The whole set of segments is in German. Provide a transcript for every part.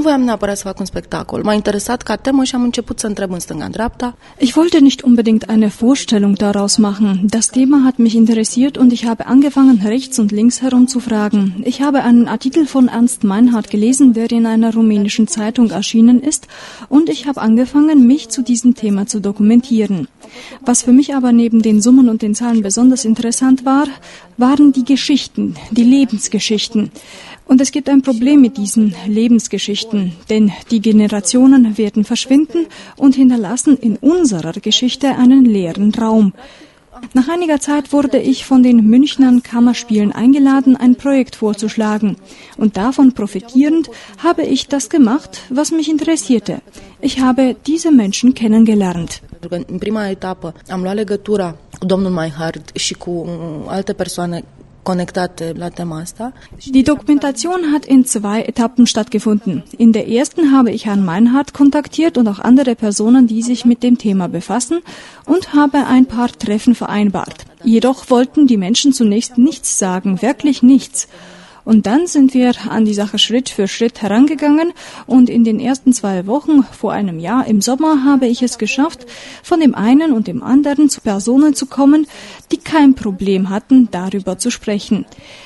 voiam neapărat să fac un spectacol. M-a interesat ca temă și am început să întreb în stânga-dreapta. Ich wollte nicht unbedingt eine Vorstellung daraus machen. Das Thema hat mich interessiert und ich habe angefangen, rechts und links herum zu fragen. Ich habe einen Artikel von Ernst Meinhardt gelesen, der in einer rumänischen Zeitung erschienen ist, und ich habe angefangen, mich zu diesem Thema zu dokumentieren. Was für mich aber neben den Summen und den Zahlen besonders interessant war, waren die Geschichten, die Lebensgeschichten. Und es gibt ein Problem mit diesen Lebensgeschichten, denn die Generationen werden verschwinden und hinterlassen in unserer Geschichte einen leeren Raum. Nach einiger Zeit wurde ich von den Münchner Kammerspielen eingeladen, ein Projekt vorzuschlagen. Und davon profitierend habe ich das gemacht, was mich interessierte. Ich habe diese Menschen kennengelernt. În prima etapă am luat legătura cu domnul Meinhardt și cu alte persoane connectate la tema asta. Die Dokumentation hat in 2 Etappen stattgefunden. In der ersten habe ich Herrn Meinhardt kontaktiert und auch andere Personen, die sich mit dem Thema befassen, und habe ein paar Treffen vereinbart. Jedoch wollten die Menschen zunächst nichts sagen, wirklich nichts. Und dann sind wir an die Sache Schritt für Schritt herangegangen und in den ersten 2 Wochen vor einem Jahr im Sommer habe ich es geschafft, von dem einen und dem anderen zu Personen zu kommen, die kein Problem hatten, darüber zu sprechen.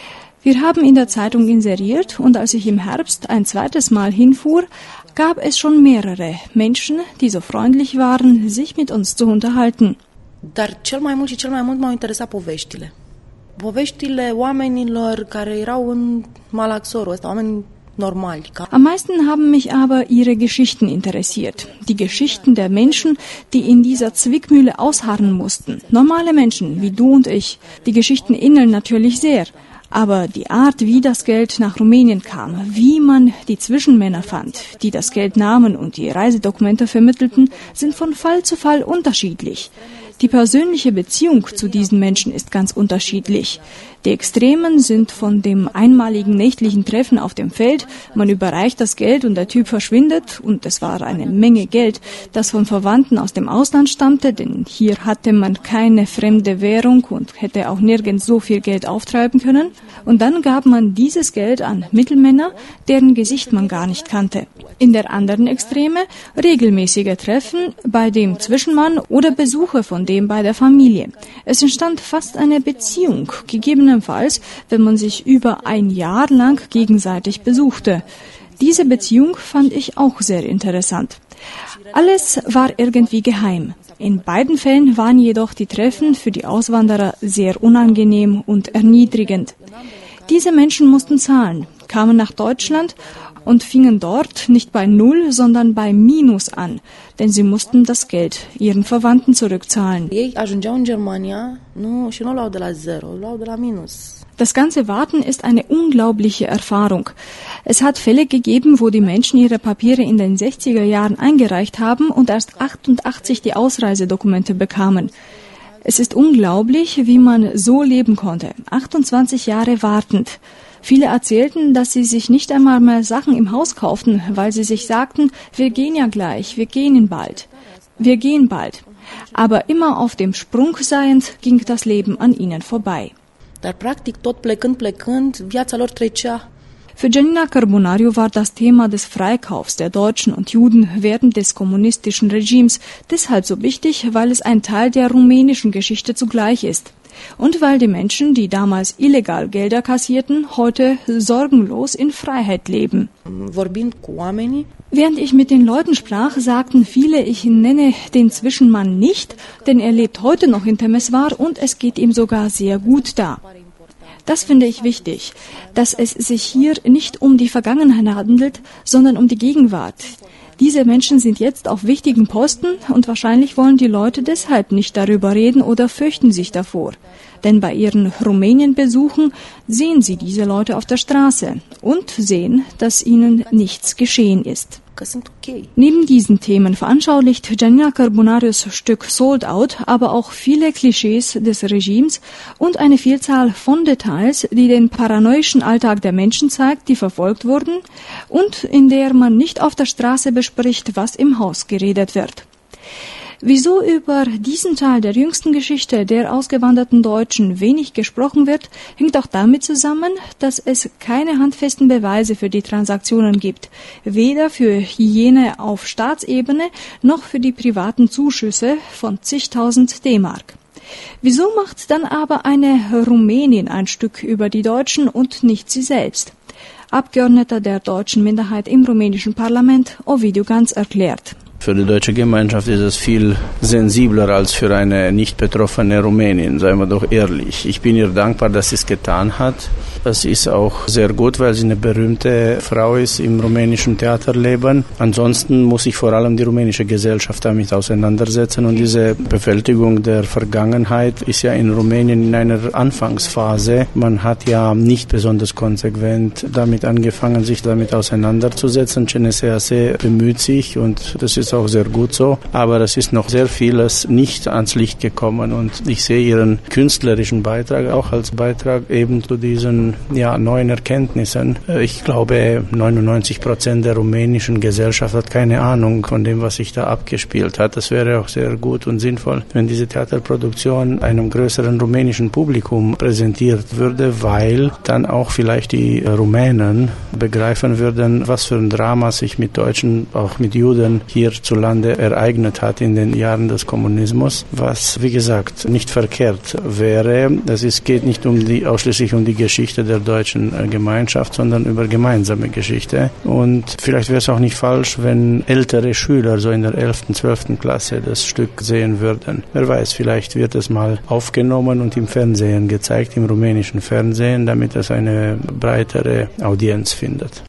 Wir haben in der Zeitung inseriert und als ich im Herbst ein zweites Mal hinfuhr, gab es schon mehrere Menschen, die so freundlich waren, sich mit uns zu unterhalten. Dar cel mai mult m-au interesat poveștile. Poveștile oamenilor care erau în malaxorul ăsta, oameni normali. Am meisten haben mich aber ihre Geschichten interessiert. Die Geschichten der Menschen, die in dieser Zwickmühle ausharren mussten. Normale Menschen, wie du und ich. Die Geschichten ähneln natürlich sehr. Aber die Art, wie das Geld nach Rumänien kam, wie man die Zwischenmänner fand, die das Geld nahmen und die Reisedokumente vermittelten, sind von Fall zu Fall unterschiedlich. Die persönliche Beziehung zu diesen Menschen ist ganz unterschiedlich. Die Extremen sind von dem einmaligen nächtlichen Treffen auf dem Feld, man überreicht das Geld und der Typ verschwindet, und es war eine Menge Geld, das von Verwandten aus dem Ausland stammte, denn hier hatte man keine fremde Währung und hätte auch nirgends so viel Geld auftreiben können. Und dann gab man dieses Geld an Mittelmänner, deren Gesicht man gar nicht kannte. In der anderen Extreme regelmäßige Treffen bei dem Zwischenmann oder Besuche von dem bei der Familie. Es entstand fast eine Beziehung, gegebenenfalls, wenn man sich über ein Jahr lang gegenseitig besuchte. Diese Beziehung fand ich auch sehr interessant. Alles war irgendwie geheim. In beiden Fällen waren jedoch die Treffen für die Auswanderer sehr unangenehm und erniedrigend. Diese Menschen mussten zahlen, kamen nach Deutschland und fingen dort nicht bei Null, sondern bei Minus an, denn sie mussten das Geld ihren Verwandten zurückzahlen. Das ganze Warten ist eine unglaubliche Erfahrung. Es hat Fälle gegeben, wo die Menschen ihre Papiere in den 60er Jahren eingereicht haben und erst 88 die Ausreisedokumente bekamen. Es ist unglaublich, wie man so leben konnte. 28 Jahre wartend. Viele erzählten, dass sie sich nicht einmal mehr Sachen im Haus kauften, weil sie sich sagten, wir gehen ja gleich, wir gehen bald. Wir gehen bald. Aber immer auf dem Sprung seiend ging das Leben an ihnen vorbei. Dar practic tot plecând, viața lor trecea. Für Janina Carbonariu war das Thema des Freikaufs der Deutschen und Juden während des kommunistischen Regimes deshalb so wichtig, weil es ein Teil der rumänischen Geschichte zugleich ist. Und weil die Menschen, die damals illegal Gelder kassierten, heute sorgenlos in Freiheit leben. Während ich mit den Leuten sprach, sagten viele, ich nenne den Zwischenmann nicht, denn er lebt heute noch in Temeswar und es geht ihm sogar sehr gut da. Das finde ich wichtig, dass es sich hier nicht um die Vergangenheit handelt, sondern um die Gegenwart. Diese Menschen sind jetzt auf wichtigen Posten und wahrscheinlich wollen die Leute deshalb nicht darüber reden oder fürchten sich davor. Denn bei ihren Rumänien-Besuchen sehen sie diese Leute auf der Straße und sehen, dass ihnen nichts geschehen ist. Neben diesen Themen veranschaulicht Janina Carbonarius Stück Sold Out aber auch viele Klischees des Regimes und eine Vielzahl von Details, die den paranoischen Alltag der Menschen zeigt, die verfolgt wurden und in der man nicht auf der Straße bespricht, was im Haus geredet wird. Wieso über diesen Teil der jüngsten Geschichte der ausgewanderten Deutschen wenig gesprochen wird, hängt auch damit zusammen, dass es keine handfesten Beweise für die Transaktionen gibt, weder für jene auf Staatsebene noch für die privaten Zuschüsse von zigtausend D-Mark. Wieso macht dann aber eine Rumänin ein Stück über die Deutschen und nicht sie selbst? Abgeordneter der deutschen Minderheit im rumänischen Parlament, Ovidiu Ganz, erklärt. Für die deutsche Gemeinschaft ist es viel sensibler als für eine nicht betroffene Rumänin, seien wir doch ehrlich. Ich bin ihr dankbar, dass sie es getan hat. Es ist auch sehr gut, weil sie eine berühmte Frau ist im rumänischen Theaterleben. Ansonsten muss sich vor allem die rumänische Gesellschaft damit auseinandersetzen und diese Bewältigung der Vergangenheit ist ja in Rumänien in einer Anfangsphase. Man hat ja nicht besonders konsequent damit angefangen, sich damit auseinanderzusetzen. CNSAC bemüht sich und das ist auch sehr gut so, aber es ist noch sehr vieles nicht ans Licht gekommen und ich sehe ihren künstlerischen Beitrag auch als Beitrag eben zu diesen neuen Erkenntnissen. Ich glaube, 99% der rumänischen Gesellschaft hat keine Ahnung von dem, was sich da abgespielt hat. Das wäre auch sehr gut und sinnvoll, wenn diese Theaterproduktion einem größeren rumänischen Publikum präsentiert würde, weil dann auch vielleicht die Rumänen begreifen würden, was für ein Drama sich mit Deutschen, auch mit Juden hierzulande ereignet hat in den Jahren des Kommunismus, was, wie gesagt, nicht verkehrt wäre. Geht nicht ausschließlich um die Geschichte der deutschen Gemeinschaft, sondern über gemeinsame Geschichte. Und vielleicht wäre es auch nicht falsch, wenn ältere Schüler so in der 11., 12. Klasse das Stück sehen würden. Wer weiß, vielleicht wird es mal aufgenommen und im Fernsehen gezeigt, im rumänischen Fernsehen, damit es eine breitere Audienz findet.